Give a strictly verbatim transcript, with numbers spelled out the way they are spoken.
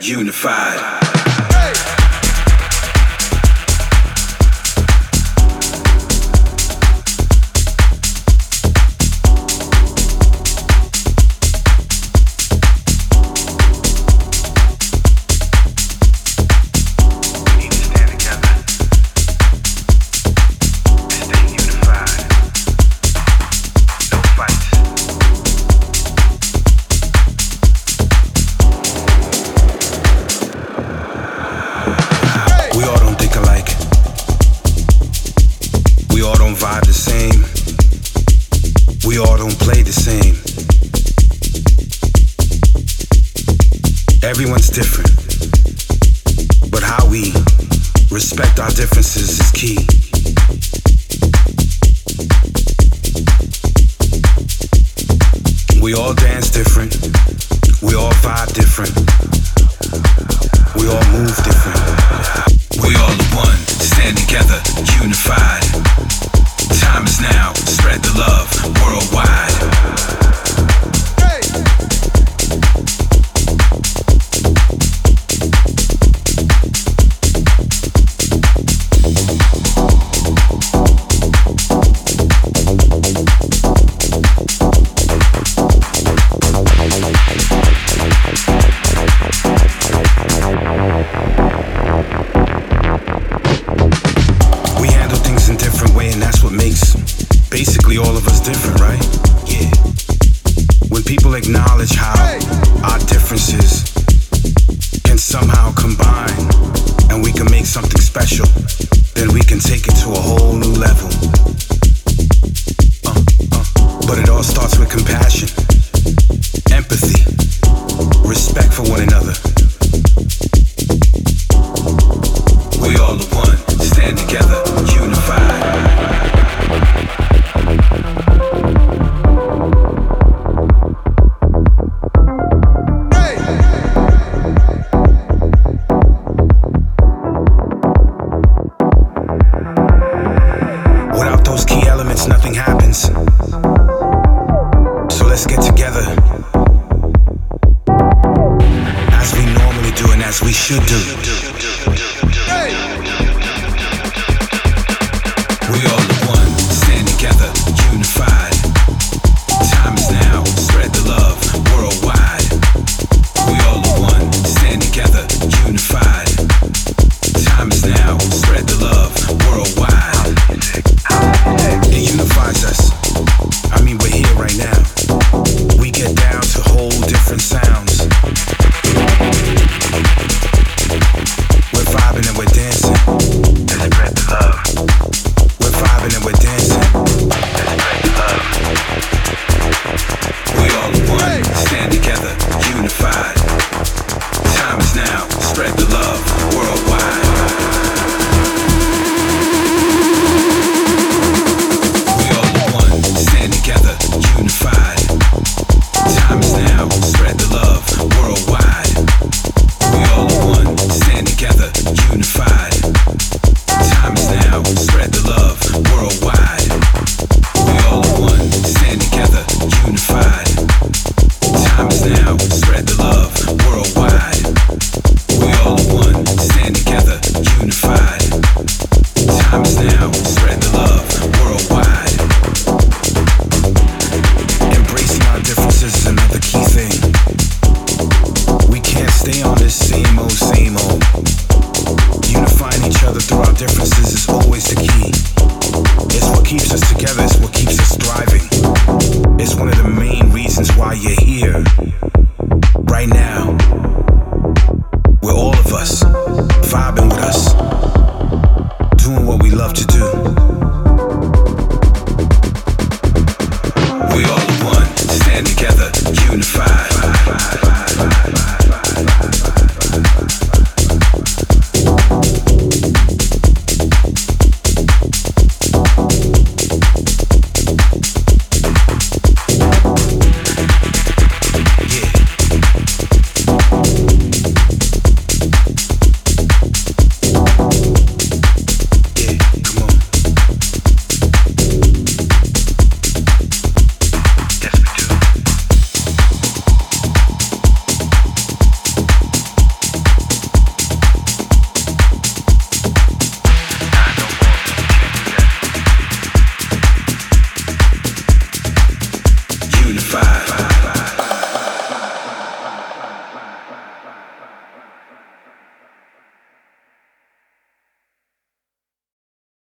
unified. Everyone's different, but how we respect our differences is key. We all dance different, we all vibe different, we all move different. We all are one, stand together, unified. Time is now, spread the love worldwide. Basically all of us different, right? Yeah. When people acknowledge how our differences can somehow combine and we can make something special, then we can take it to a whole new level. Uh, uh. But it all starts with compassion, empathy, respect for one another. We all are one, stand together, unified. Nothing happens. So let's get together as we normally do and as we should do. We all are one, stand together, unified. Time is now, spread the love worldwide. We all are one, stand together, unified. Time is now, spread the love worldwide. It unifies us. I mean, we're here right now. We get down to whole different sounds. We're vibing and we're dancing. Let's spread the love. We're vibing and we're dancing. Let's spread the love. We all are one, stand together, unified. Time is now, spread the love worldwide. Together, unified. Time is now, spread the love worldwide. We all are one, stand together, unified. Time is now, spread the love worldwide. We all are one, stand together, unified. Time is now, spread the love worldwide. We all are one, stand together, unified. Time is now, spread the love worldwide. Embracing our differences is another key thing. We can't stay on this same old, same old. Unifying each other through our differences is always the key. It's what keeps us together, it's what keeps us thriving. It's one of the main reasons why you're here right now. Where all of us vibing with us, doing what we love to do. We all are one, stand together, unified. unified.